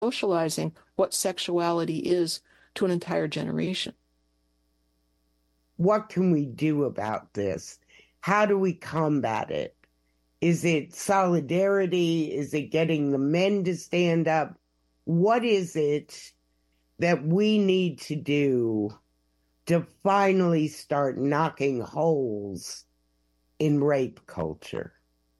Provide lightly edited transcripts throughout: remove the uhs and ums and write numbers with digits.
socializing what sexuality is to an entire generation. What can we do about this? How do we combat it? Is it solidarity? Is it getting the men to stand up? What is it that we need to do to finally start knocking holes in rape culture?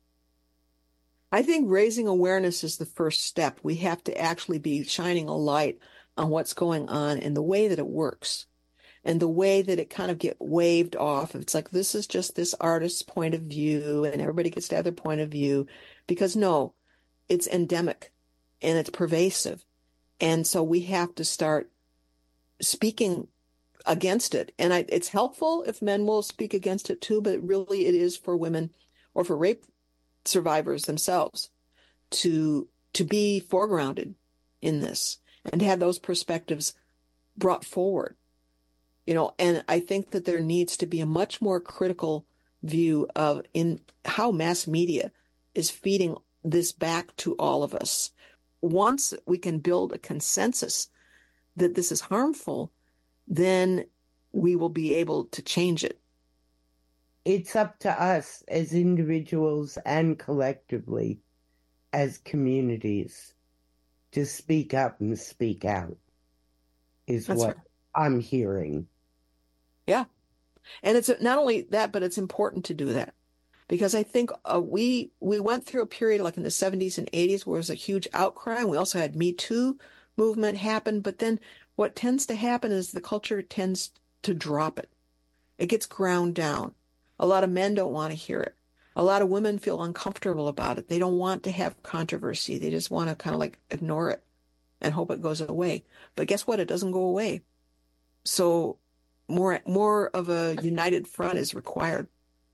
I think raising awareness is the first step. We have to actually be shining a light on what's going on and the way that it works and the way that it kind of get waved off. It's like, this is just this artist's point of view and everybody gets to have their point of view, because no, it's endemic and it's pervasive. And so we have to start speaking against it. And it's helpful if men will speak against it too, but really it is for women or for rape survivors themselves to be foregrounded in this and to have those perspectives brought forward. And I think that there needs to be a much more critical view of in how mass media is feeding this back to all of us. Once we can build a consensus that this is harmful, then we will be able to change it. It's up to us as individuals and collectively as communities to speak up and speak out, is That's what right. I'm hearing. Yeah. And it's not only that, but it's important to do that. Because I think we went through a period like in the 70s and 80s where there was a huge outcry. We also had Me Too movement happen. But then what tends to happen is the culture tends to drop it. It gets ground down. A lot of men don't want to hear it. A lot of women feel uncomfortable about it. They don't want to have controversy. They just want to kind of like ignore it and hope it goes away. But guess what? It doesn't go away. So more of a united front is required.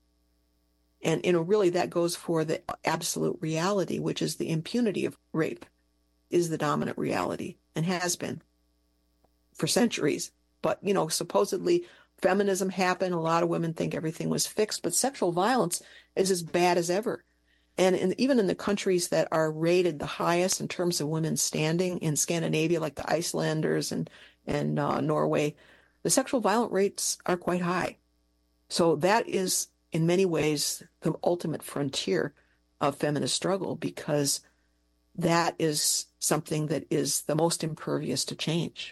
And, really that goes for the absolute reality, which is the impunity of rape is the dominant reality and has been for centuries. But, supposedly feminism happened. A lot of women think everything was fixed, but sexual violence is as bad as ever. And even in the countries that are rated the highest in terms of women's standing in Scandinavia, like the Icelanders and Norway, the sexual violence rates are quite high. So that is, in many ways, the ultimate frontier of feminist struggle, because that is something that is the most impervious to change.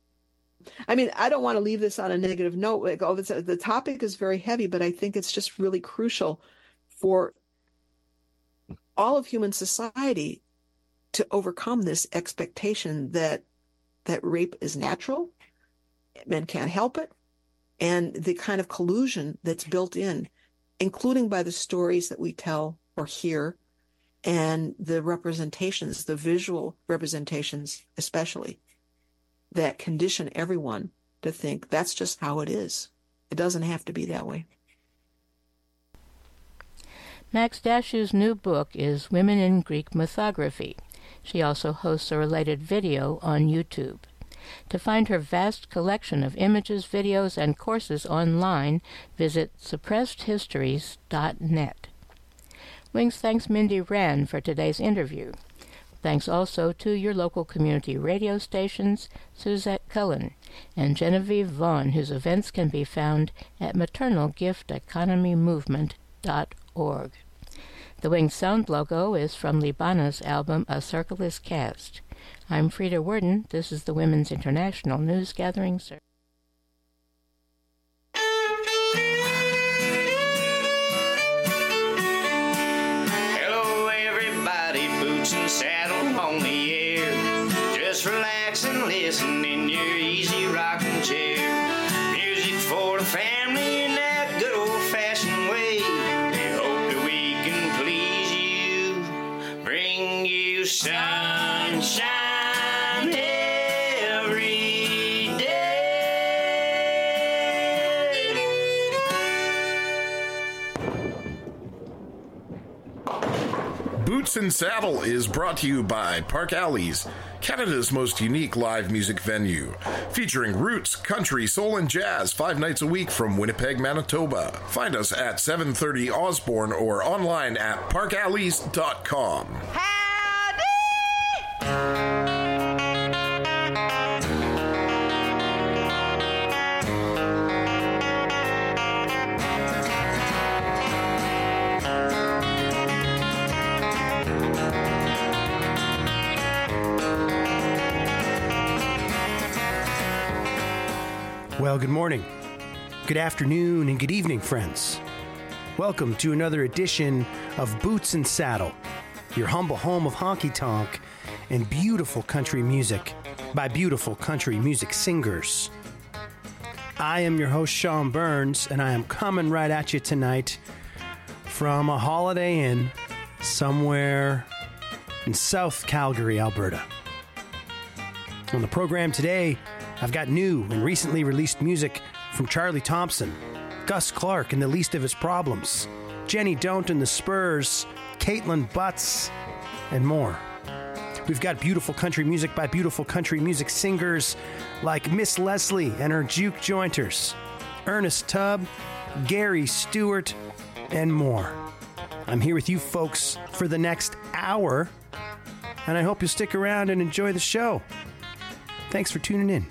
I mean, I don't want to leave this on a negative note. Like, the topic is very heavy, but I think it's just really crucial for all of human society to overcome this expectation that rape is natural, men can't help it, and the kind of collusion that's built in, including by the stories that we tell or hear and the representations, the visual representations especially, that condition everyone to think that's just how it is. It doesn't have to be that way. Max Dashu's new book is Women in Greek Mythography. She also hosts a related video on YouTube. To find her vast collection of images, videos, and courses online, visit suppressedhistories.net. Wings thanks Mindy Rand for today's interview. Thanks also to your local community radio stations, Suzette Cullen, and Genevieve Vaughn, whose events can be found at maternalgifteconomymovement.org. The Wings sound logo is from Libana's album A Circle is Cast. I'm Frida Worden. This is the Women's International News Gathering Service. Hello, everybody, boots and saddle on the air. Just relax and listen in your easy rocking chair. Music for the family in that good old-fashioned way. We hope that we can please you, bring you sunshine. Boots and Saddle is brought to you by Park Alleys, Canada's most unique live music venue, featuring roots, country, soul, and jazz 5 nights a week from Winnipeg, Manitoba. Find us at 730 Osborne or online at parkalleys.com. Howdy! Well, good morning, good afternoon, and good evening, friends. Welcome to another edition of Boots and Saddle, your humble home of honky-tonk and beautiful country music by beautiful country music singers. I am your host, Sean Burns, and I am coming right at you tonight from a Holiday Inn somewhere in South Calgary, Alberta. On the program today, I've got new and recently released music from Charlie Thompson, Gus Clark and the Least of His Problems, Jenny Don't and the Spurs, Caitlin Butts, and more. We've got beautiful country music by beautiful country music singers like Miss Leslie and her Juke Jointers, Ernest Tubb, Gary Stewart, and more. I'm here with you folks for the next hour, and I hope you'll stick around and enjoy the show. Thanks for tuning in.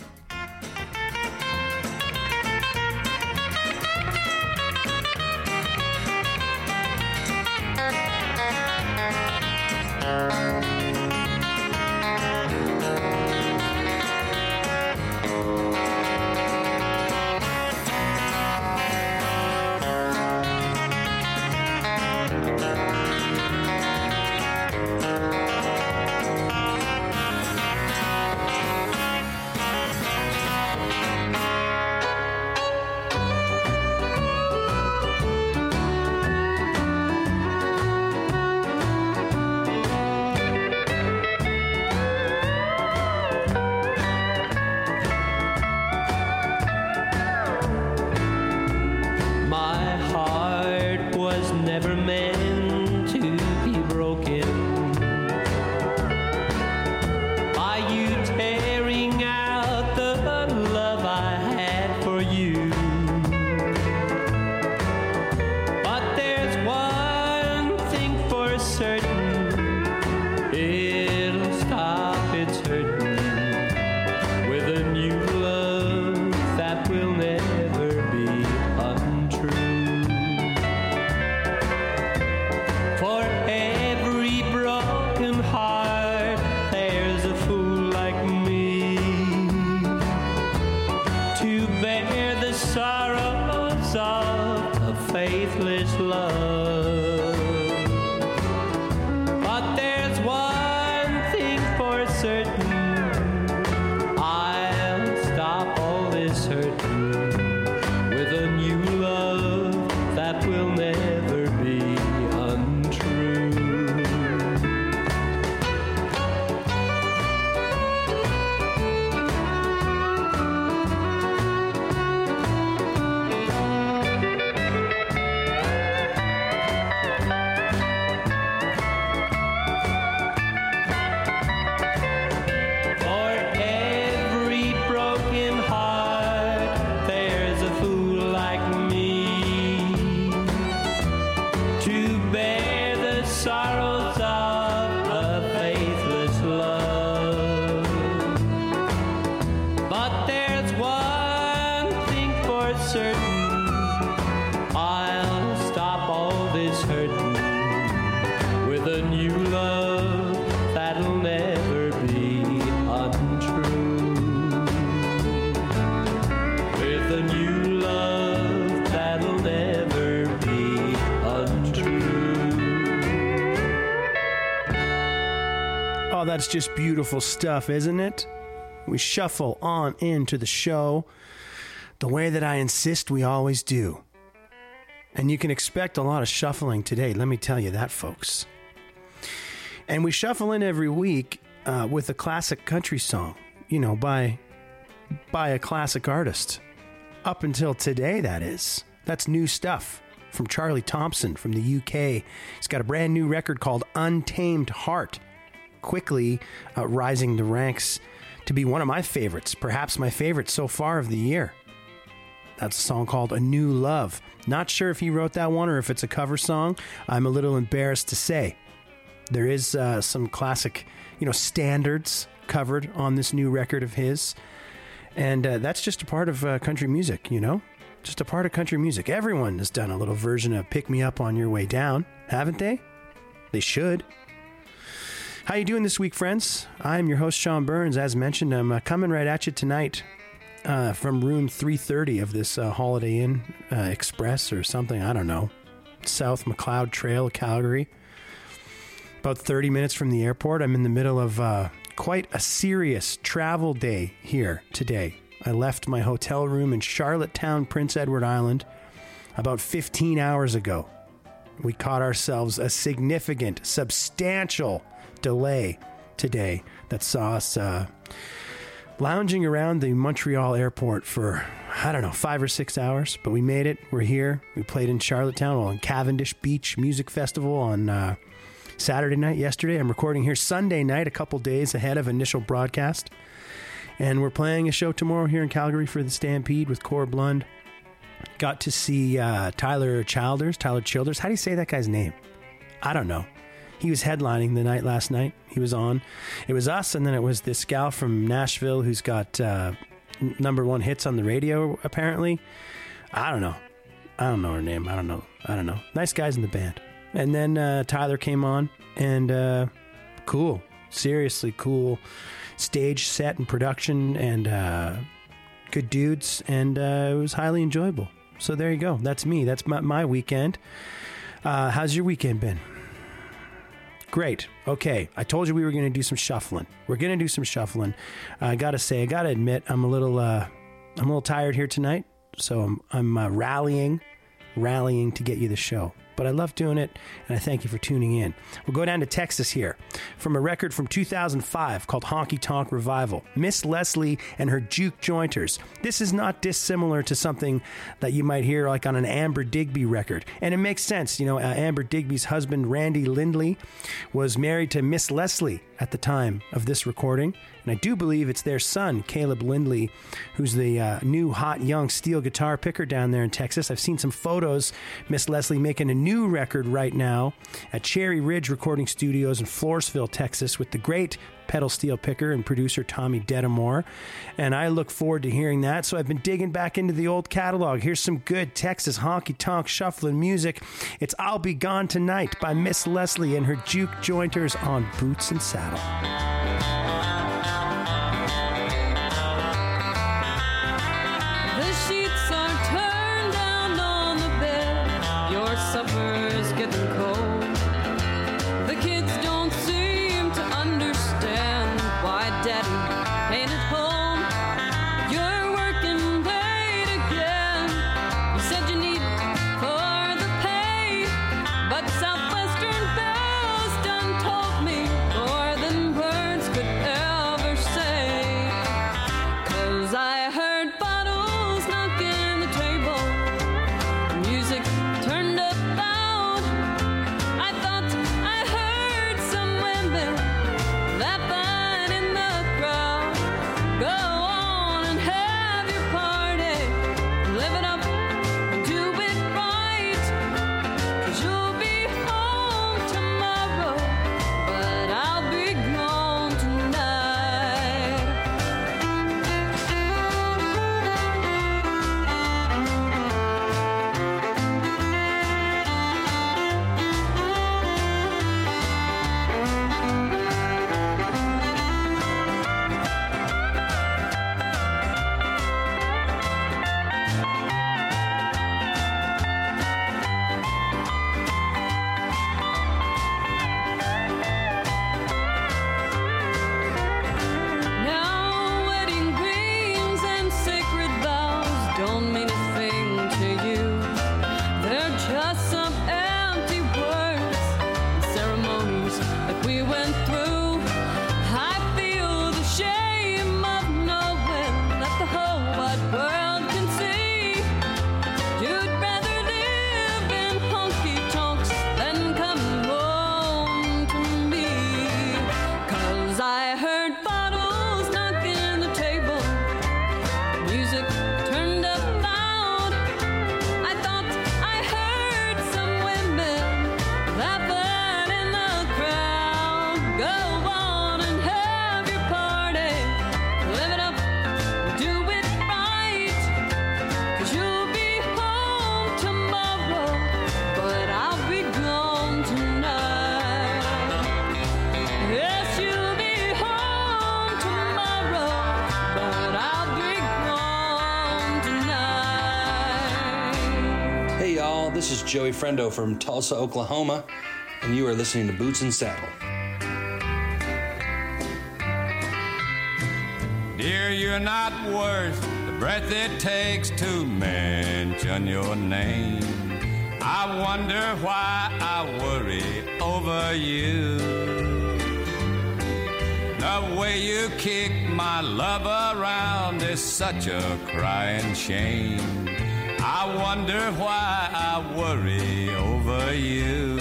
That's just beautiful stuff, isn't it? We shuffle on into the show the way that I insist we always do. And you can expect a lot of shuffling today, let me tell you that, folks. And we shuffle in every week with a classic country song, you know, by a classic artist. Up until today, that is. That's new stuff from Charlie Thompson from the UK. He's got a brand new record called Untamed Heart, quickly rising the ranks to be one of my favorites, perhaps my favorite so far of the year. That's a song called A New Love. Not sure if he wrote that one or if it's a cover song. I'm a little embarrassed to say. There is some classic, standards covered on this new record of his. And that's just a part of country music, Just a part of country music. Everyone has done a little version of Pick Me Up on Your Way Down, haven't they? They should. How you doing this week, friends? I'm your host, Sean Burns. As mentioned, I'm coming right at you tonight from room 330 of this Holiday Inn Express or something. I don't know. South McLeod Trail, Calgary. About 30 minutes from the airport. I'm in the middle of quite a serious travel day here today. I left my hotel room in Charlottetown, Prince Edward Island, about 15 hours ago. We caught ourselves a significant, substantial delay today that saw us lounging around the Montreal airport for, 5 or 6 hours. But we made it. We're here. We played in Charlottetown on Cavendish Beach Music Festival on Saturday night yesterday. I'm recording here Sunday night, a couple days ahead of initial broadcast. And we're playing a show tomorrow here in Calgary for the Stampede with Core Blund. Got to see Tyler Childers. How do you say that guy's name? I don't know. He was headlining the night last night. He was on. It was us, and then it was this gal from Nashville who's got number one hits on the radio, apparently. I don't know her name. I don't know. Nice guys in the band. And then Tyler came on, and cool. Seriously cool stage set and production, and good dudes, and it was highly enjoyable. So there you go. That's me. That's my weekend. How's your weekend been? Great. Okay. I told you we were going to do some shuffling. We're going to do some shuffling. I got to admit, I'm a little tired here tonight. So I'm rallying to get you the show. But I love doing it, and I thank you for tuning in. We'll go down to Texas here from a record from 2005 called Honky Tonk Revival. Miss Leslie and her Juke Jointers. This is not dissimilar to something that you might hear like on an Amber Digby record. And it makes sense. You know, Amber Digby's husband, Randy Lindley, was married to Miss Leslie at the time of this recording. And I do believe it's their son, Caleb Lindley, who's the new hot young steel guitar picker down there in Texas. I've seen some photos. Miss Leslie making a new record right now at Cherry Ridge Recording Studios in Floresville, Texas, with the great pedal steel picker and producer Tommy Dedamore. And I look forward to hearing that. So I've been digging back into the old catalog. Here's some good Texas honky-tonk shuffling music. It's I'll Be Gone Tonight by Miss Leslie and her Juke Jointers on Boots and Saddle. Go! is Joey Friendo from Tulsa, Oklahoma, and you are listening to Boots and Saddle. Dear, you're not worth the breath it takes to mention your name. I wonder why I worry over you. The way you kick my love around is such a crying shame. I wonder why I worry over you.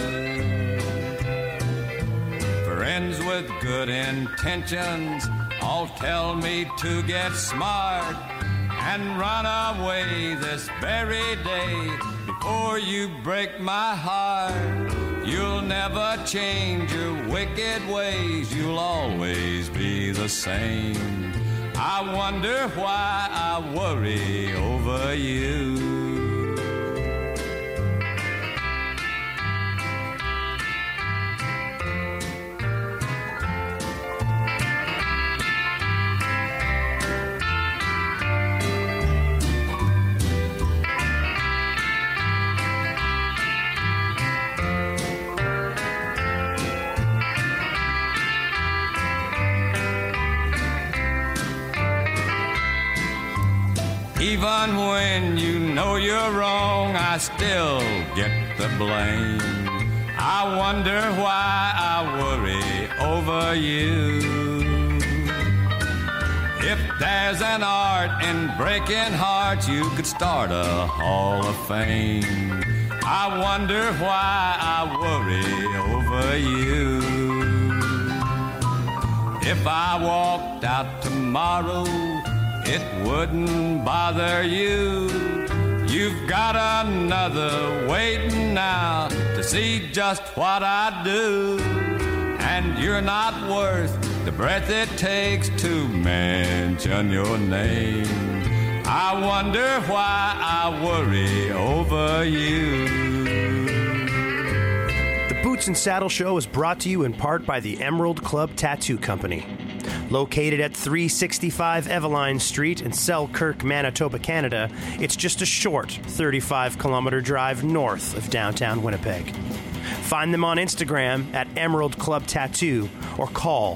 Friends with good intentions all tell me to get smart and run away this very day before you break my heart. You'll never change your wicked ways, you'll always be the same. I wonder why I worry over you. Even when you know you're wrong, I still get the blame. I wonder why I worry over you. If there's an art in breaking hearts, you could start a Hall of Fame. I wonder why I worry over you. If I walked out tomorrow, it wouldn't bother you. You've got another waiting now to see just what I do. And you're not worth the breath it takes to mention your name. I wonder why I worry over you. The Boots and Saddle Show is brought to you in part by the Emerald Club Tattoo Company. Located at 365 Eveline Street in Selkirk, Manitoba, Canada, it's just a short 35-kilometer drive north of downtown Winnipeg. Find them on Instagram at Emerald Club Tattoo or call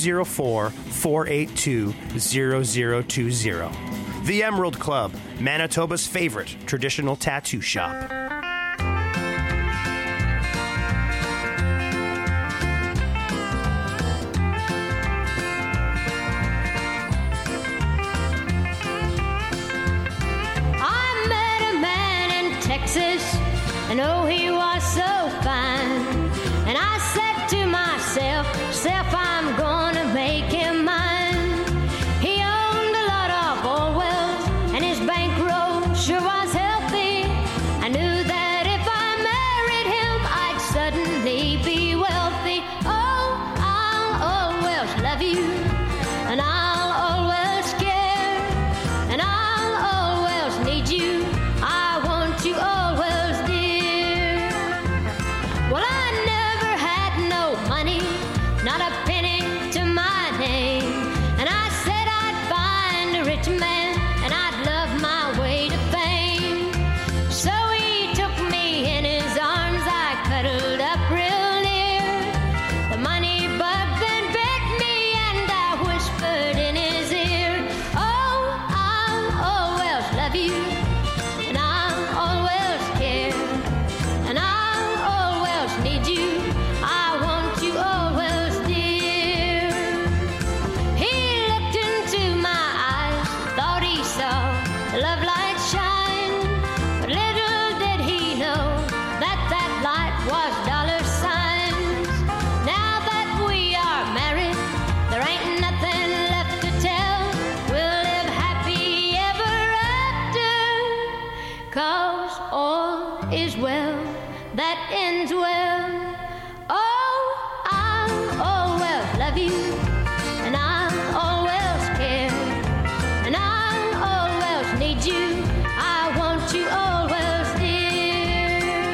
204-482-0020. The Emerald Club, Manitoba's favorite traditional tattoo shop. And oh, he was so fine. And I said to myself, I'm gonna make him mine. He owned a lot of old wells, and his bankroll sure was healthy. I knew that if I married him, I'd suddenly be wealthy. Oh, I'll always love you, and I'll always care, and I'll always need you. I want you always, dear. Well, I never had no money, not a penny to my name. And I said I'd find a rich man, and I'd love my way to fame. So he took me in his arms, I cuddled up real near. The money bug then bit me, and I whispered in his ear, oh, I'll always love you, and I'll always care, and I'll always need you. I want you always, dear. He looked into my eyes, thought he saw the love light shine. But little did he know that that light was dollar signs. Now that we are married, there ain't nothing left to tell. We'll live happy ever after, 'cause all is well that ends well. Oh, I'll always love you, and I'll always care, and I'll always need you. I want you always, dear.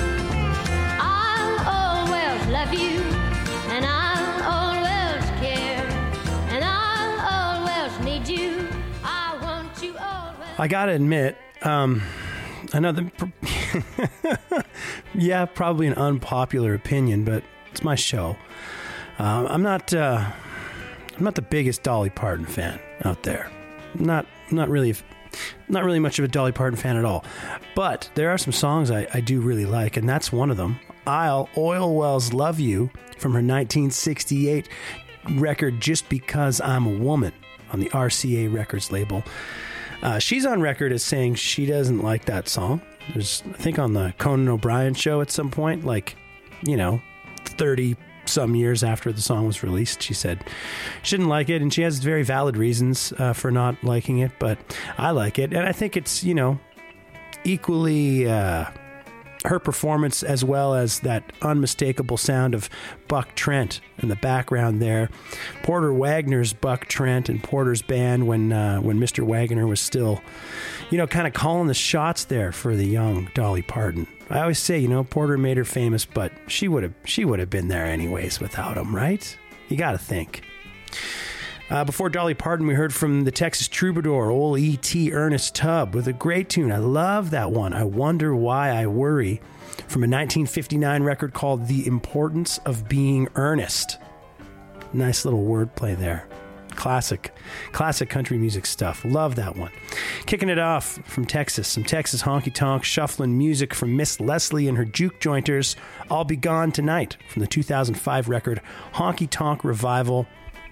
I'll always love you, and I'll always care, and I'll always need you. I want you always. I gotta admit, I know that Yeah, probably an unpopular opinion, but it's my show. I'm not the biggest Dolly Parton fan out there. Not really much of a Dolly Parton fan at all. But there are some songs I do really like, and that's one of them. Oil Wells Love You from her 1968 record Just Because I'm a Woman on the RCA Records label. She's on record as saying she doesn't like that song. There's, I think, on the Conan O'Brien show at some point, 30 some years after the song was released, she said she didn't like it, and she has very valid reasons for not liking it, but I like it, and I think it's, equally her performance as well as that unmistakable sound of Buck Trent in the background there. Porter Wagoner's Buck Trent and Porter's band when Mr. Wagoner was still, kind of calling the shots there for the young Dolly Parton. I always say, Porter made her famous, but she would have been there anyways without him, right? You got to think. Before Dolly Parton, we heard from the Texas Troubadour, old E.T. Ernest Tubb, with a great tune. I love that one. I Wonder Why I Worry, from a 1959 record called The Importance of Being Earnest. Nice little wordplay there. Classic country music stuff. Love that one. Kicking it off from Texas, some Texas honky-tonk shuffling music from Miss Leslie and her Juke Jointers, I'll Be Gone Tonight, from the 2005 record Honky Tonk Revival.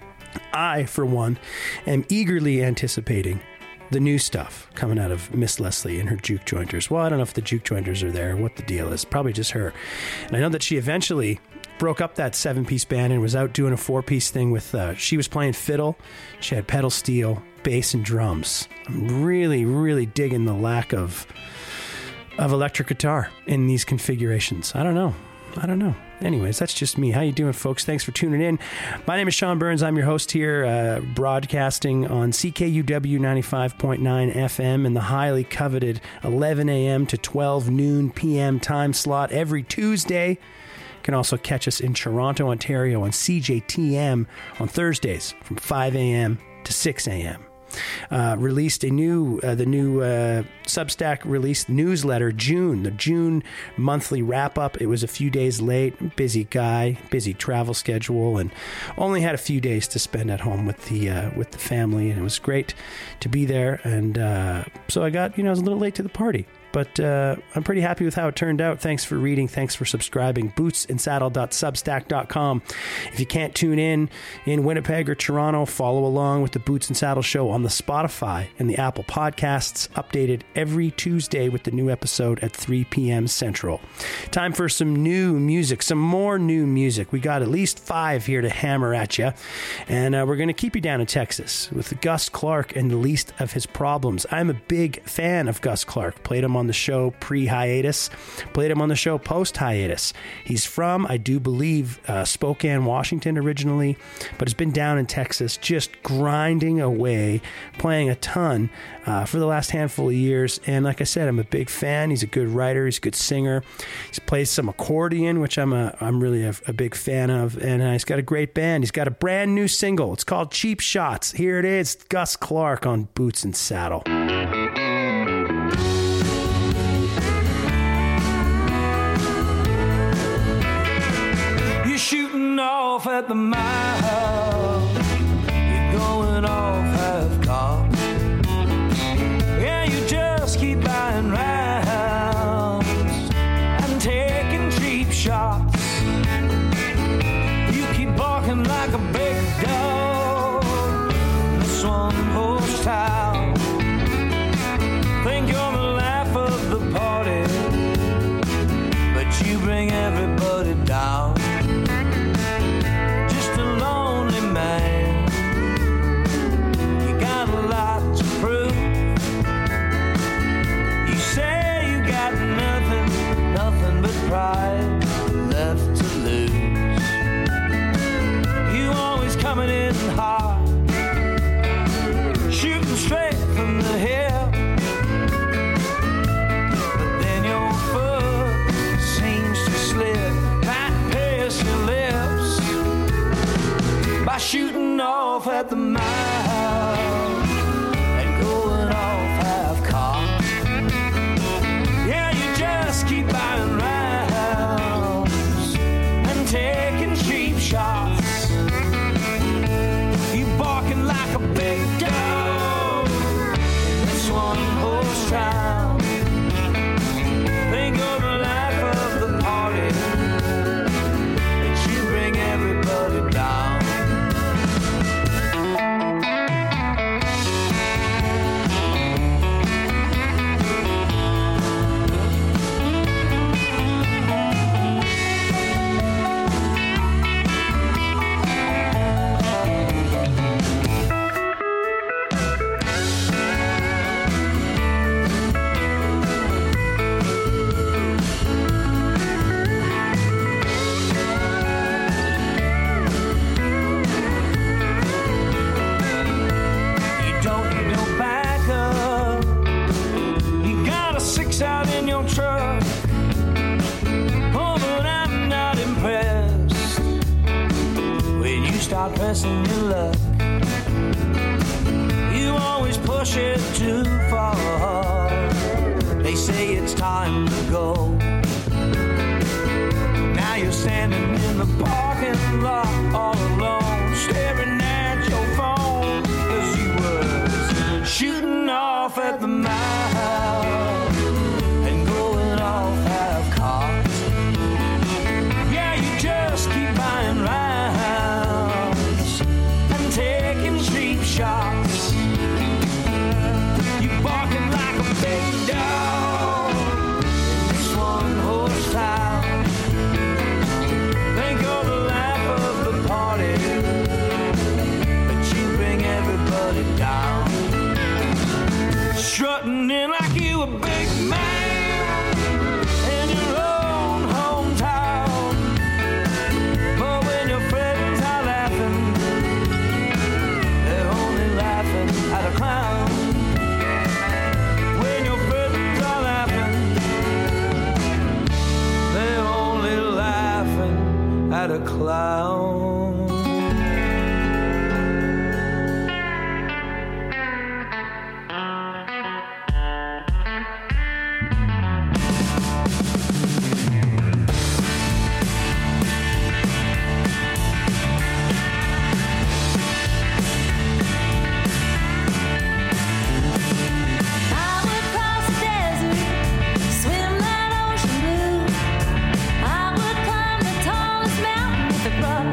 I, for one, am eagerly anticipating the new stuff coming out of Miss Leslie and her Juke Jointers. Well, I don't know if the Juke Jointers are there, what the deal is. Probably just her. And I know that she eventually broke up that 7-piece band and was out doing a 4-piece thing with, she was playing fiddle, she had pedal steel, bass, and drums. I'm really, really digging the lack of electric guitar in these configurations. I don't know. Anyways, that's just me. How you doing, folks? Thanks for tuning in. My name is Sean Burns. I'm your host here, broadcasting on CKUW 95.9 FM in the highly coveted 11 a.m. to 12 noon p.m. time slot every Tuesday. You can also catch us in Toronto, Ontario on CJTM on Thursdays from 5 a.m. to 6 a.m. Released the new Substack released newsletter, the June monthly wrap up. It was a few days late. Busy guy, busy travel schedule, and only had a few days to spend at home with the family, and it was great to be there. And so I got, I was a little late to the party. But I'm pretty happy with how it turned out. Thanks for reading. Thanks for subscribing. bootsandsaddle.substack.com. If you can't tune in Winnipeg or Toronto, follow along with the Boots and Saddle Show on the Spotify and the Apple Podcasts, updated every Tuesday with the new episode at 3 p.m. Central. Time for some new music, some more new music. We got at least 5 here to hammer at you. And we're going to keep you down in Texas with Gus Clark and the Least of His Problems. I'm a big fan of Gus Clark. Played him on the show pre-hiatus, played him on the show post-hiatus. He's from, I do believe, Spokane, Washington originally, but has been down in Texas just grinding away, playing a ton for the last handful of years. And like I said, I'm a big fan. He's a good writer. He's a good singer. He plays some accordion, which I'm really a big fan of. And he's got a great band. He's got a brand new single. It's called Cheap Shots. Here it is, Gus Clark on Boots and Saddle. Shooting off at the mile, you're going off half-cocked. Yeah, you just keep buying rounds and taking cheap shots. You keep barking like a big dog, this one horse town. Think you're the laugh of the party, but you bring everybody down. Pride left to lose. You always coming in hot, shooting straight from the hip. But then your foot seems to slip right past your lips by shooting off at the mile and going off half-cocked. Yeah, you just messing your luck. You always push it too far. They say it's time to go. Now you're standing in the parking lot all alone, staring at your phone, 'cause you was shooting off at the mouth and going off half-cocked. Yeah, you just keep buying rounds and taking cheap shots. You barking like a big dog in this one-horse town. Think you're the life of the party, but you bring everybody down. Strutting in like you a big man in your own hometown. But when your friends are laughing, they're only laughing at a clown. When your friends are laughing, they're only laughing at a clown. I would cross the desert, swim that ocean blue. I would climb the tallest mountain with a brush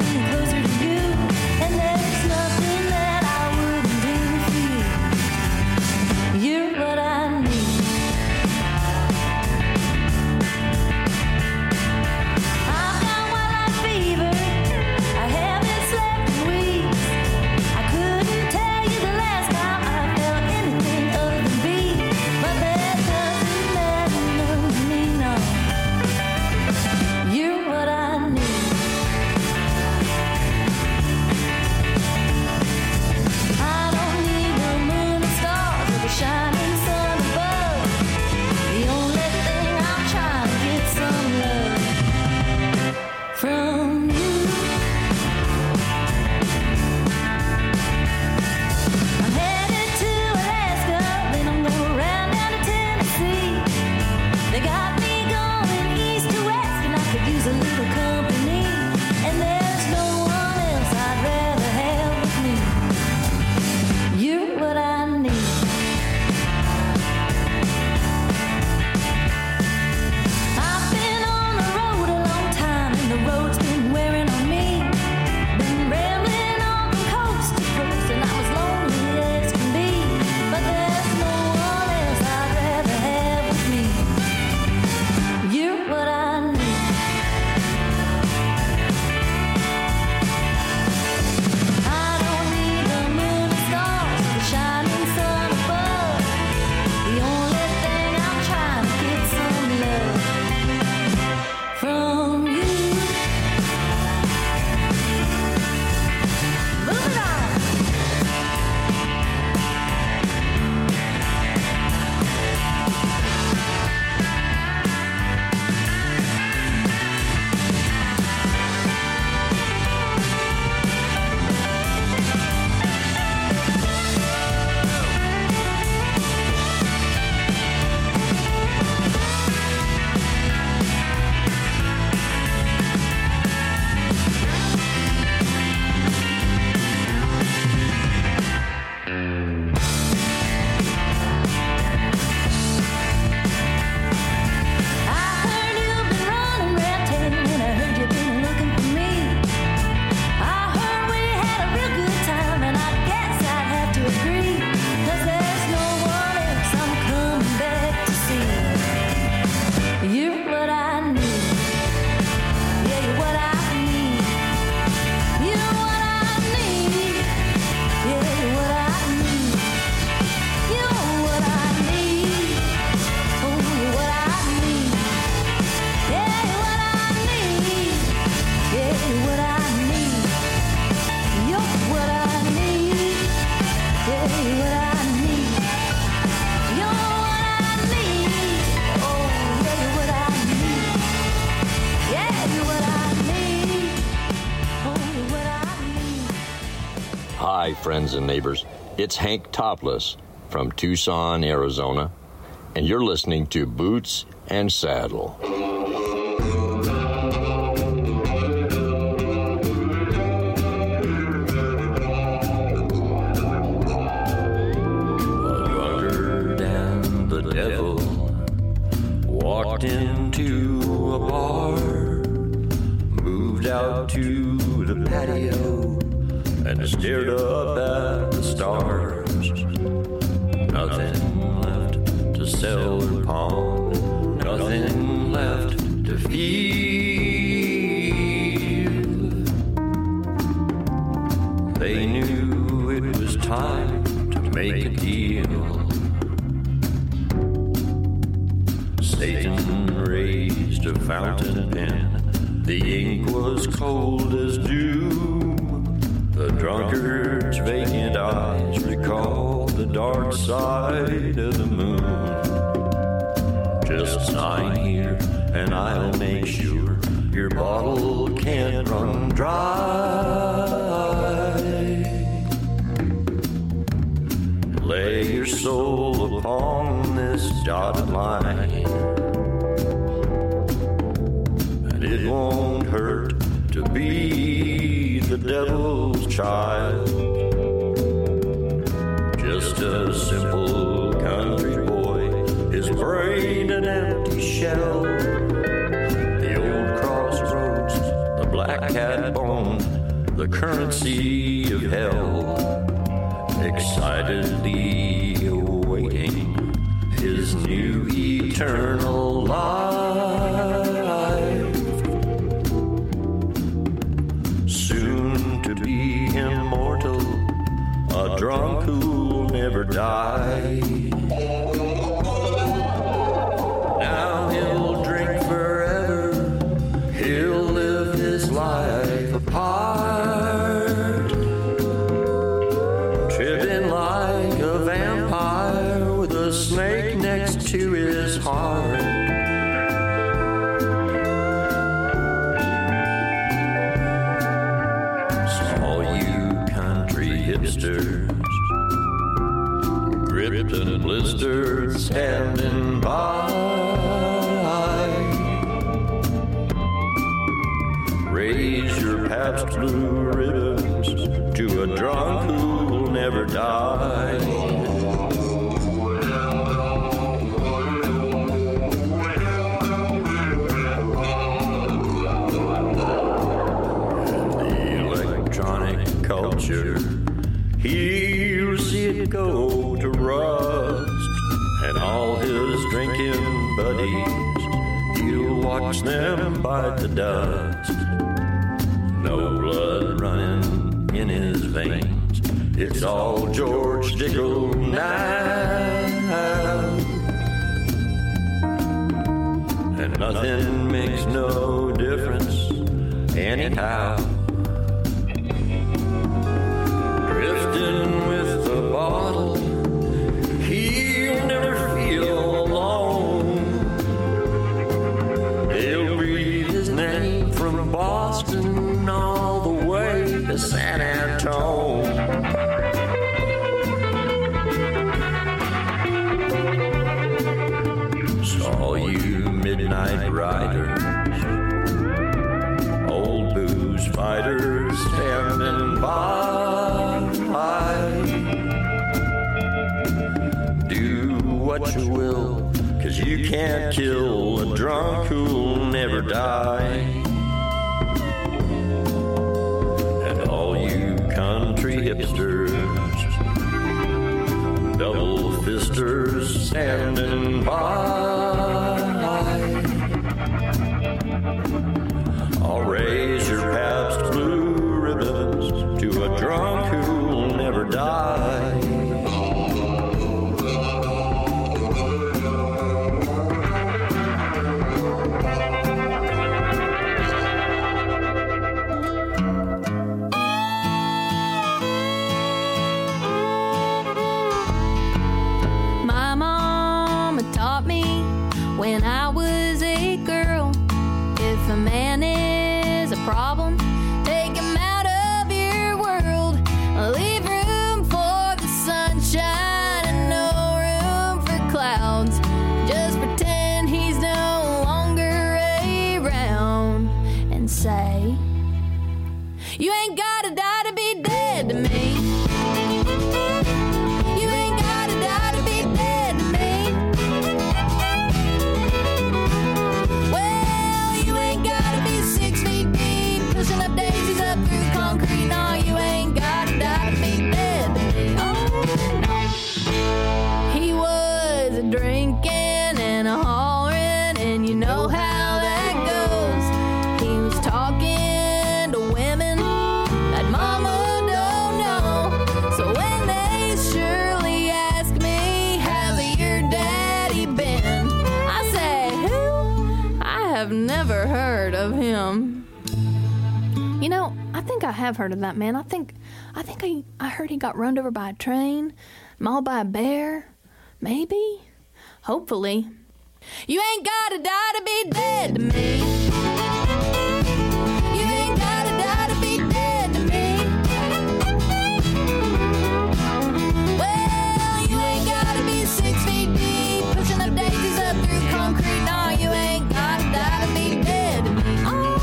friends and neighbors. It's Hank Topless from Tucson, Arizona, and you're listening to Boots and Saddle. Walked into a bar, moved out to the patio, and stared up at the stars. Nothing left to sell or pawn, nothing left to feel. They knew it was time to make a deal. Satan raised a fountain pen. The ink was cold as doom. The drunkard's vacant eyes recall the dark side of the moon. Just sign here and I'll make sure your bottle can't run dry. Lay your soul upon this dotted line, and it won't hurt to be the devil's child. Just a simple country boy, his brain an empty shell. The old crossroads, the black cat bone, the currency of hell. Excitedly awaiting his new eternal life, soon to be immortal, a drunk who'll never die. Now he'll drink forever, he'll live his life apart, tripping like a vampire with a snake next to his heart. So all you country hipsters, gripped and blistered, standing by, raise your Pabst Blue Ribbons to a drunk who'll never die. And the electronic culture hears it go to rust, and all his drinking buddies, he'll watch them bite the dust. No blood running in his veins, it's all George Dickel now. And nothing makes no difference anyhow. Drifting with the bottle, he'll never feel alone. He'll breathe his name from Boston all the way to San Antone. So all you midnight riders, old booze fighters standing by, do what you will, 'cause you can't kill a drunk who'll never die. And all you country hipsters, double fisters standing by, I'll raise your Pabst Blue Ribbons to a drunk who'll never die. My mama taught me when I was a girl, if a man is a problem, take him out of your world, leave room drinking and a hollering, and you know how that goes. He was talking to women that mama don't know. So when they surely ask me, how's your daddy been? I say, who? I have never heard of him. You know, I think I have heard of that man. I think I heard he got run over by a train, mauled by a bear. Maybe? Hopefully. You ain't gotta die to be dead to me. You ain't gotta die to be dead to me. Well, you ain't gotta be 6 feet deep, pushing up daisies up through concrete. No, you ain't gotta die to be dead to me. Oh,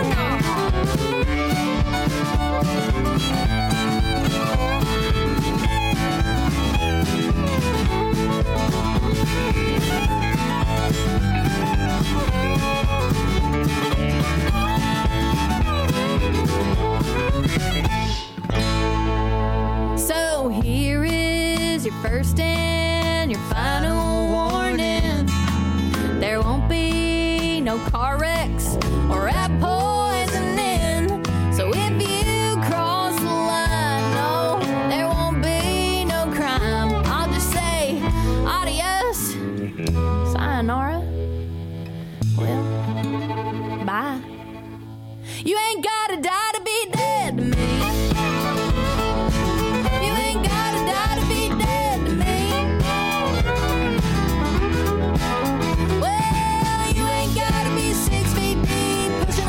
so here is your first and your final warning. There won't be no car wrecks or rat poisoning. So if you cross the line, no, there won't be no crime. I'll just say adios, sayonara. Well, bye. You ain't gotta die to be dead to me. You ain't gotta die to be dead to me. Well, you ain't gotta be 6 feet deep, pushing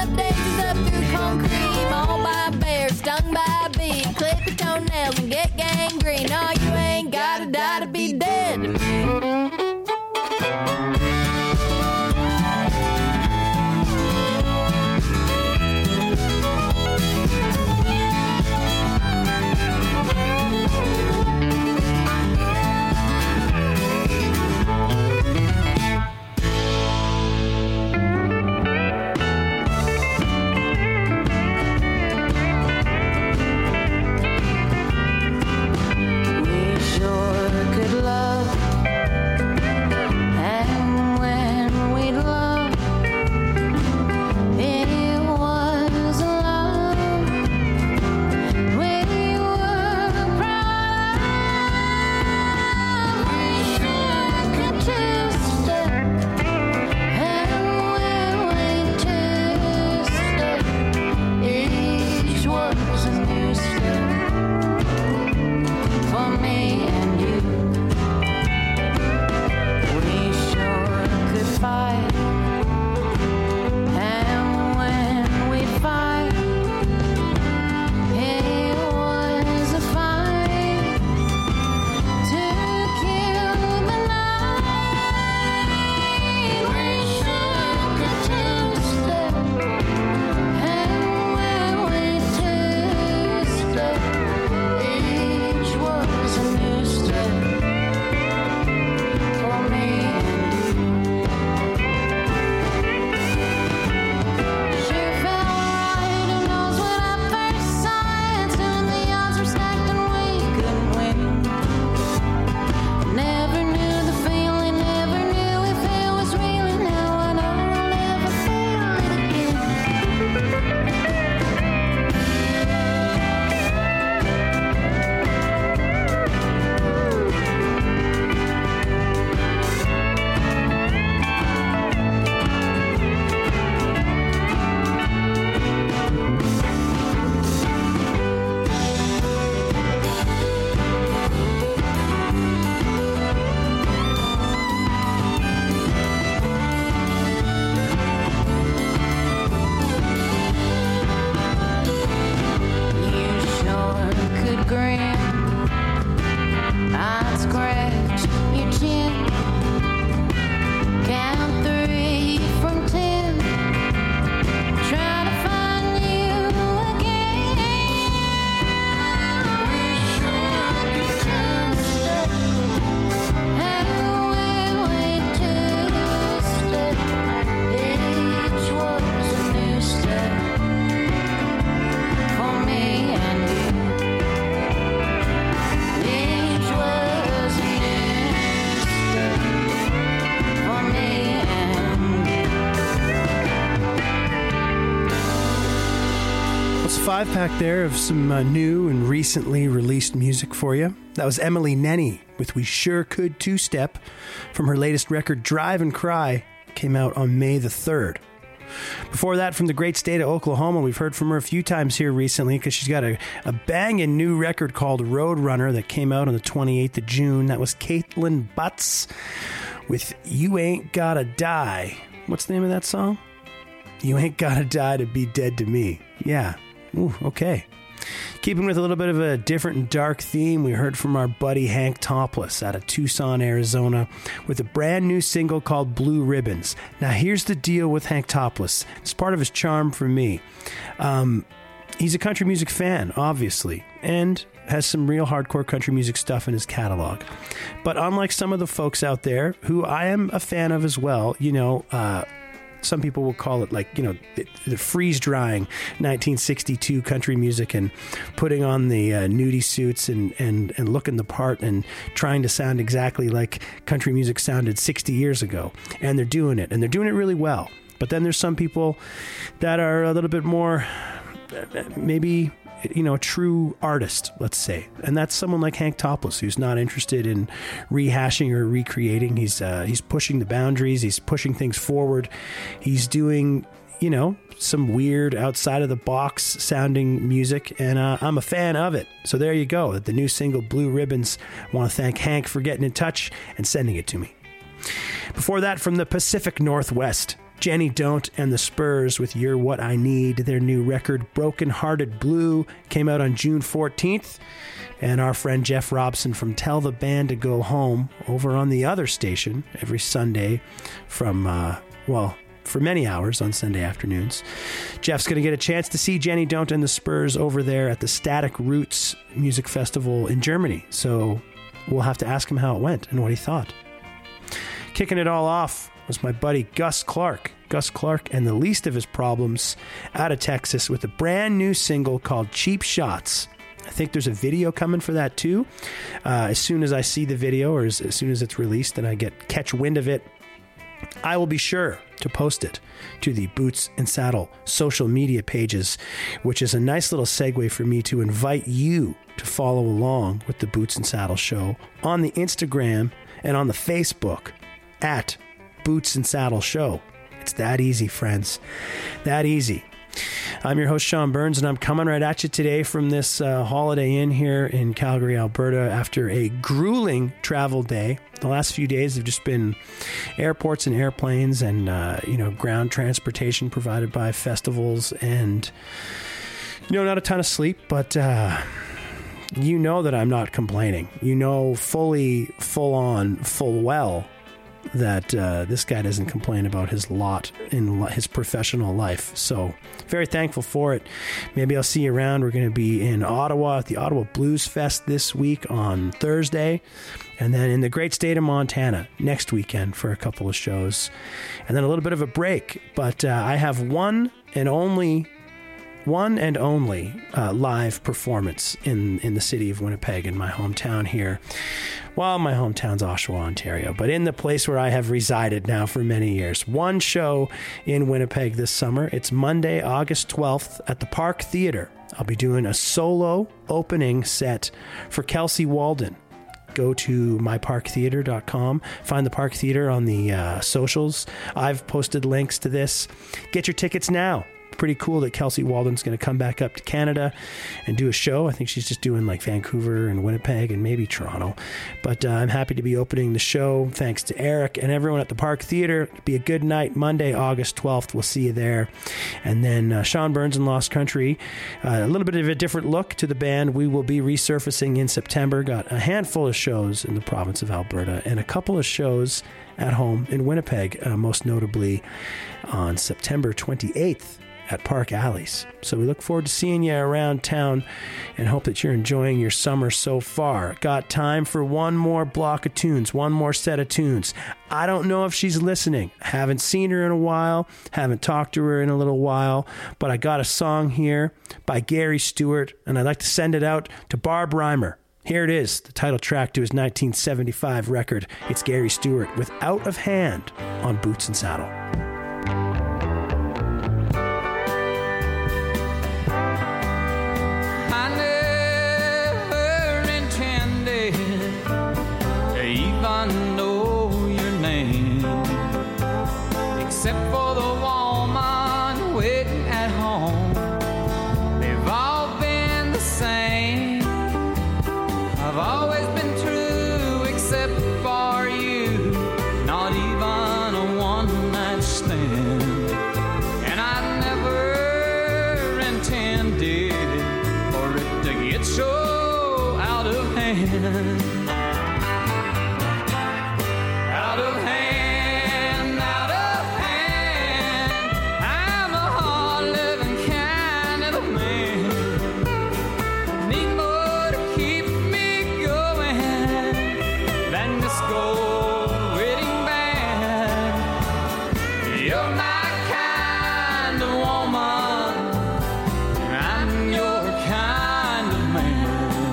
5-pack there of some new and recently released music for you. That was Emily Nenny with We Sure Could Two-Step from her latest record, Drive and Cry, came out on May the 3rd. Before that, from the great state of Oklahoma, we've heard from her a few times here recently because she's got a banging new record called Roadrunner that came out on the 28th of June. That was Caitlin Butts with You Ain't Gotta Die. What's the name of that song? You Ain't Gotta Die to Be Dead to Me. Yeah. Ooh, okay. Keeping with a little bit of a different and dark theme, we heard from our buddy Hank Topless out of Tucson, Arizona, with a brand new single called Blue Ribbons. Now, here's the deal with Hank Topless. It's part of his charm for me. He's a country music fan, obviously, and has some real hardcore country music stuff in his catalog. But unlike some of the folks out there, who I am a fan of as well, some people will call it the freeze-drying 1962 country music and putting on the nudie suits and looking the part and trying to sound exactly like country music sounded 60 years ago. And they're doing it, and they're doing it really well. But then there's some people that are a little bit more, maybe, a true artist, let's say. And that's someone like Hank Topless, who's not interested in rehashing or recreating. He's pushing the boundaries. He's pushing things forward. He's doing, some weird outside of the box sounding music. And I'm a fan of it. So there you go. The new single, Blue Ribbons. I want to thank Hank for getting in touch and sending it to me. Before that, from the Pacific Northwest, Jenny Don't and the Spurs with You're What I Need. Their new record, Broken Hearted Blue, came out on June 14th. And our friend Jeff Robson from Tell the Band to Go Home over on the other station every Sunday from, for many hours on Sunday afternoons. Jeff's going to get a chance to see Jenny Don't and the Spurs over there at the Static Roots Music Festival in Germany. So we'll have to ask him how it went and what he thought. Kicking it all off was my buddy Gus Clark. Gus Clark and the Least of His Problems out of Texas with a brand new single called Cheap Shots. I think there's a video coming for that too. As soon as I see the video or as soon as it's released and I catch wind of it, I will be sure to post it to the Boots and Saddle social media pages, which is a nice little segue for me to invite you to follow along with the Boots and Saddle show on the Instagram and on the Facebook at Boots and Saddle Show. It's that easy, friends. That easy. I'm your host, Sean Burns, and I'm coming right at you today from this Holiday Inn here in Calgary, Alberta, after a grueling travel day. The last few days have just been airports and airplanes and, ground transportation provided by festivals and, not a ton of sleep, but that I'm not complaining. Full on, full well, that this guy doesn't complain about his lot in his professional life. So very thankful for it. Maybe I'll see you around. We're going to be in Ottawa at the Ottawa Blues Fest this week on Thursday. And then in the great state of Montana next weekend for a couple of shows. And then a little bit of a break. But I have one and only live performance in the city of Winnipeg, in my hometown here. Well, my hometown's Oshawa, Ontario, but in the place where I have resided now for many years. One show in Winnipeg this summer. It's Monday, August 12th at the Park Theatre. I'll be doing a solo opening set for Kelsey Walden. Go to myparktheater.com. Find the Park Theatre on the socials. I've posted links to this. Get your tickets now. Pretty cool that Kelsey Walden's going to come back up to Canada and do a show. I think she's just doing like Vancouver and Winnipeg and maybe Toronto. But I'm happy to be opening the show. Thanks to Eric and everyone at the Park Theatre. It'll be a good night. Monday, August 12th. We'll see you there. And then Sean Burns and Lost Country. A little bit of a different look to the band. We will be resurfacing in September. Got a handful of shows in the province of Alberta and a couple of shows at home in Winnipeg, most notably on September 28th. At Park Alleys. So we look forward to seeing you around town and hope that you're enjoying your summer so far. Got time for one more block of tunes, one more set of tunes. I don't know if she's listening. Haven't seen her in a while, haven't talked to her in a little while, but I got a song here by Gary Stewart, and I'd like to send it out to Barb Reimer. Here it is, the title track to his 1975 record. It's Gary Stewart with Out of Hand on Boots and Saddle. hand. Out of hand, out of hand. I'm a hard-living kind of a man. Need more to keep me going than this gold wedding band. You're my kind of woman. I'm your kind of man.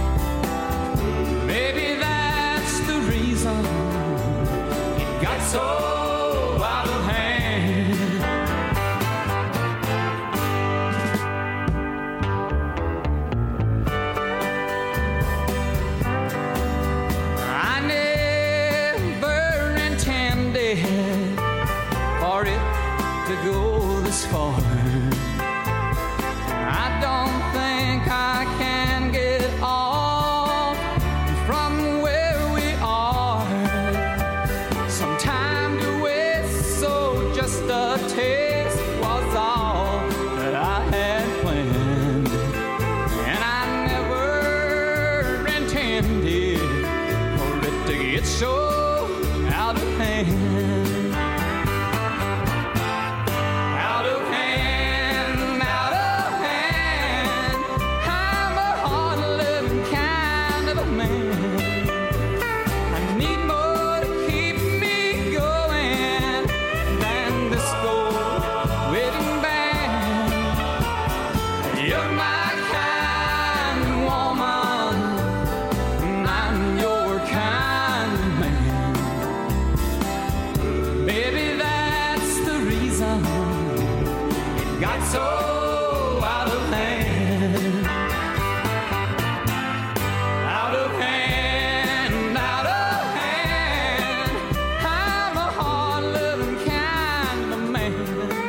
Maybe that's the reason it got so out of hand. I never intended for it to go this far. I don't think I can get off from where we are. Some time to waste, so just a taste was all that I had planned. And I never intended for it to get so out of hand. Out of hand, out of hand. I'm a hard-living kind of a man. I need more to keep me going than this gold wedding band. You're my kind of woman, and I'm your kind of man. Maybe that's the reason it got so out of hand. Out of hand, out of hand. I'm a hard-living kind of man.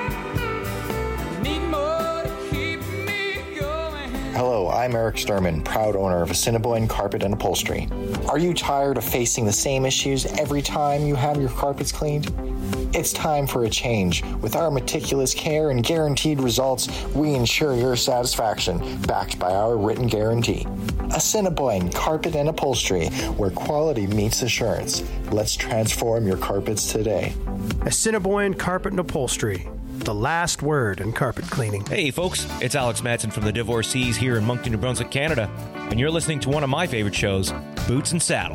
Need more to keep me going. Hello, I'm Eric Sturman, proud owner of Assiniboine Carpet and Upholstery. Are you tired of facing the same issues every time you have your carpets cleaned? It's time for a change. With our meticulous care and guaranteed results, we ensure your satisfaction, backed by our written guarantee. Assiniboine Carpet and Upholstery, where quality meets assurance. Let's transform your carpets today. Assiniboine Carpet and Upholstery, the last word in carpet cleaning. Hey folks, it's Alex Madsen from the Divorcees here in Moncton, New Brunswick, Canada, and you're listening to one of my favorite shows, Boots and Saddle.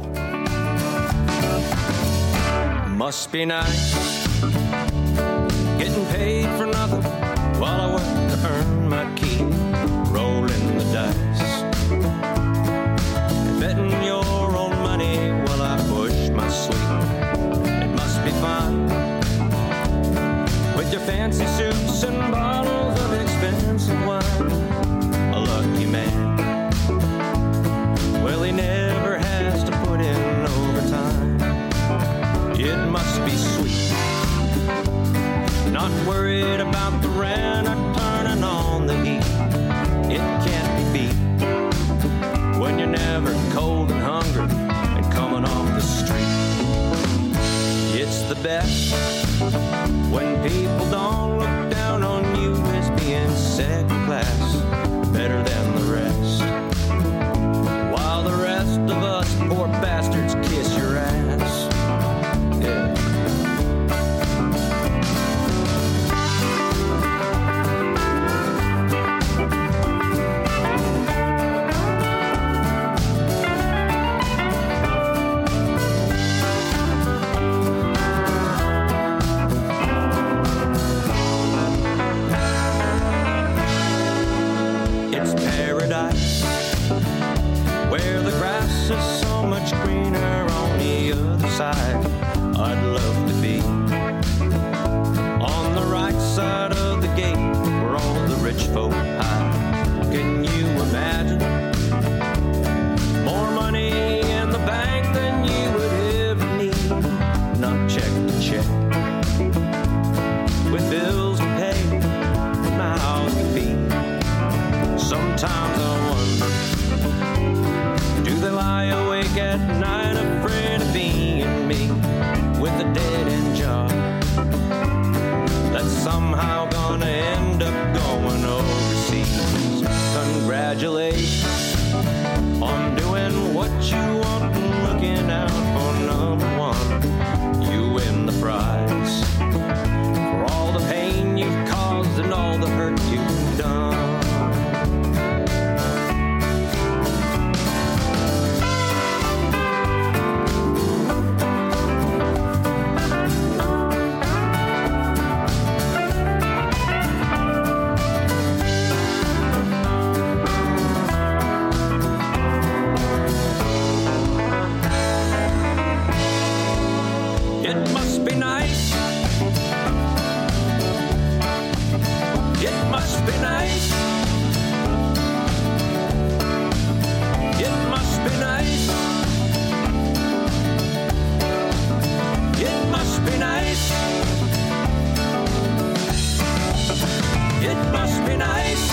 Must be nice getting paid for nothing while I work to earn my keep, rolling the dice, betting your own money while I push my sleep. It must be fun with your fancy suits and bottles of expensive wine. A lucky man, well, he never has to put in overtime. It must be sweet, not worried about the rent or turning on the heat. It can't be beat when you're never cold and hungry and coming off the street. It's the best when people don't look down on you as being second class, better than the rest, while the rest of us poor bastards kiss your ass. Yeah. It's paradise where the grass is so much greener on the other side. I'd love to be on the right side of the gate where all the rich folk hide. Can you imagine more money in the bank than you would ever need? Not check to check, with bills to pay, my house to feed. Sometimes I wonder, do they lie awake at night afraid of being me, with a dead-end job that's somehow gonna end up going overseas? Congratulations on doing what you want and looking out for number one, you win the prize. For all the pain you've caused and all the hurt you've done. It must be nice. It must be nice. It must be nice. It must be nice. It must be nice.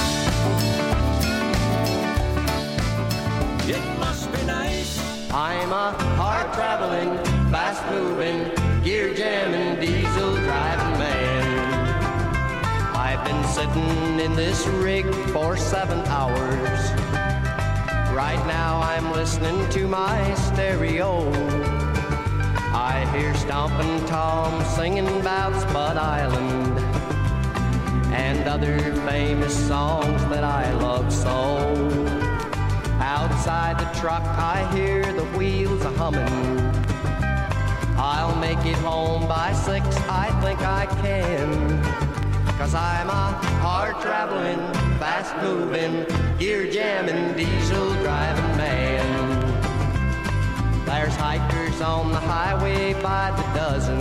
It must be nice. I'm a hard-traveling, fast-moving, gear-jamming, diesel-driving man. I've been sitting in this rig for 7 hours. Right now I'm listening to my stereo. I hear Stompin' Tom singing about Spud Island and other famous songs that I love so. Outside the truck I hear the wheels a-humming. I'll make it home by 6, I think I can. 'Cause I'm a hard-traveling, fast-moving, gear-jamming, diesel-driving man. There's hikers on the highway by the dozen.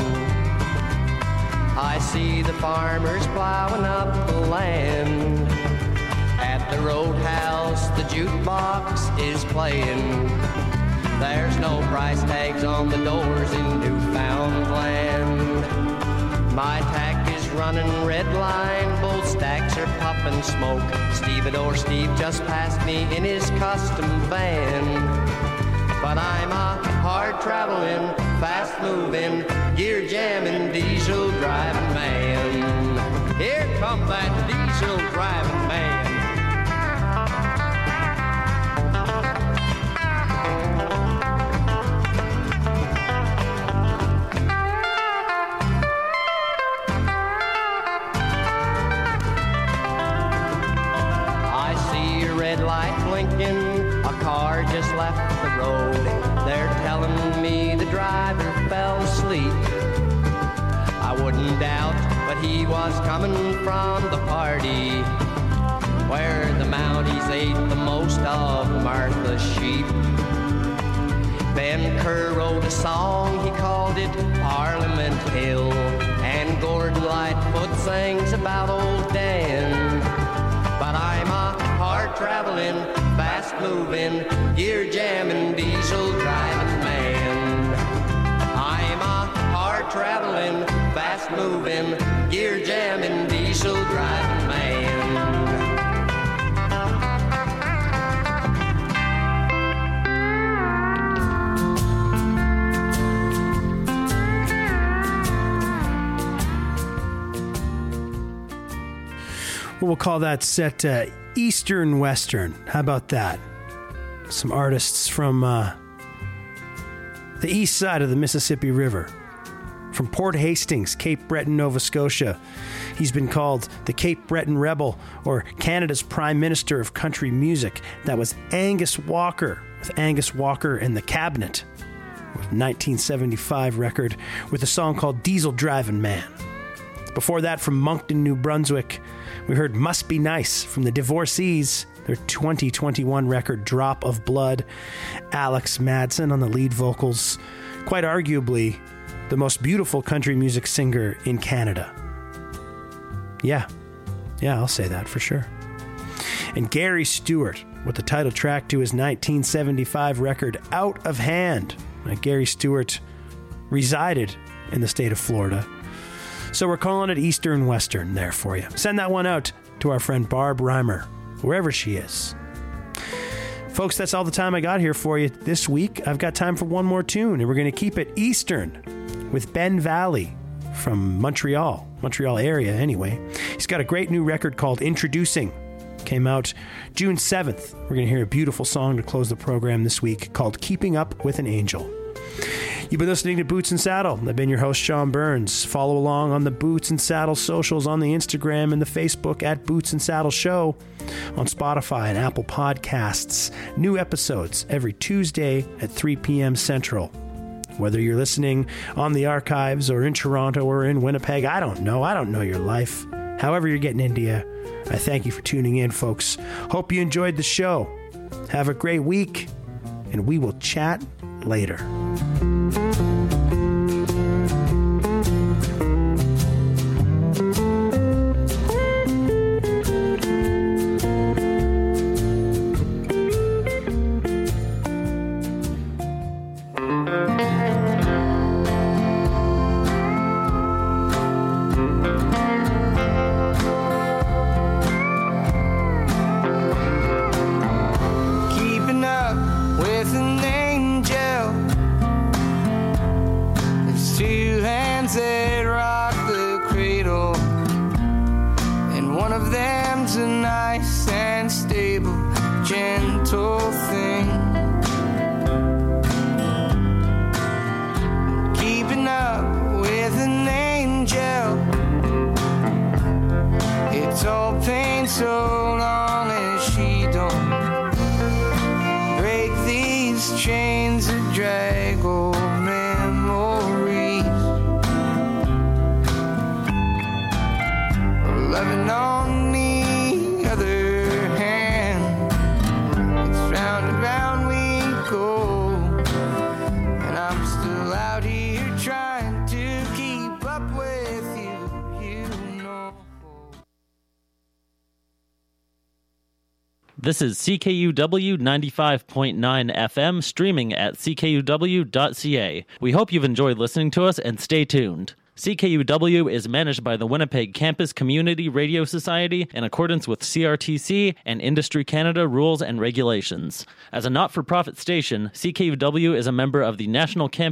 I see the farmers plowing up the land. At the roadhouse, the jukebox is playing. There's no price tags on the doors in Newfoundland. My tack is running red line, both stacks are puffing smoke. Stevedore Steve just passed me in his custom van. But I'm a hard-traveling, fast-moving, gear-jamming, diesel-driving man. Here comes that diesel-driving man. A car just left the road. They're telling me the driver fell asleep. I wouldn't doubt, but he was coming from the party where the Mounties ate the most of Martha's sheep. Ben Kerr wrote a song, he called it Parliament Hill, and Gordon Lightfoot sings about old Dan. But I'm a hard-traveling, fast-moving, gear-jamming, diesel-driving man. I'm a hard-traveling, fast-moving, gear-jamming, diesel-driving man. We'll call that set Eastern Western. How about that? Some artists from the east side of the Mississippi River. From Port Hastings, Cape Breton, Nova Scotia. He's been called the Cape Breton Rebel or Canada's Prime Minister of Country Music. That was Angus Walker, with Angus Walker and the Cabinet, with 1975 record with a song called Diesel Driving Man. Before that, from Moncton, New Brunswick, we heard Must Be Nice from the Divorcees, their 2021 record Drop of Blood. Alex Madsen on the lead vocals, quite arguably the most beautiful country music singer in Canada. Yeah, I'll say that for sure. And Gary Stewart with the title track to his 1975 record Out of Hand. Gary Stewart resided in the state of Florida, so we're calling it Eastern Western there for you. Send that one out to our friend Barb Reimer, wherever she is. Folks, that's all the time I got here for you this week. I've got time for one more tune, and we're going to keep it Eastern with Ben Valley from Montreal area anyway. He's got a great new record called Introducing. Came out June 7th. We're going to hear a beautiful song to close the program this week called Keeping Up with an Angel. You've been listening to Boots and Saddle. I've been your host, Sean Burns. Follow along on the Boots and Saddle socials on the Instagram and the Facebook at Boots and Saddle Show, on Spotify and Apple Podcasts. New episodes every Tuesday at 3 p.m. Central. Whether you're listening on the archives or in Toronto or in Winnipeg, I don't know. I don't know your life. However you're getting India, I thank you for tuning in, folks. Hope you enjoyed the show. Have a great week, and we will chat later. Keeping up with an angel. There's two hands that rock the cradle, and one of them's a nice and stable, gentle thing. Keeping up with an angel, it's all pain so long as she don't break these chains that drag old memories. Loving on the other hand, it's round and round we go, and I'm still out here trying to keep up with you, you know. This is CKUW 95.9 FM, streaming at ckuw.ca. We hope you've enjoyed listening to us, and stay tuned. CKUW is managed by the Winnipeg Campus Community Radio Society in accordance with CRTC and Industry Canada rules and regulations. As a not-for-profit station, CKUW is a member of the National Campus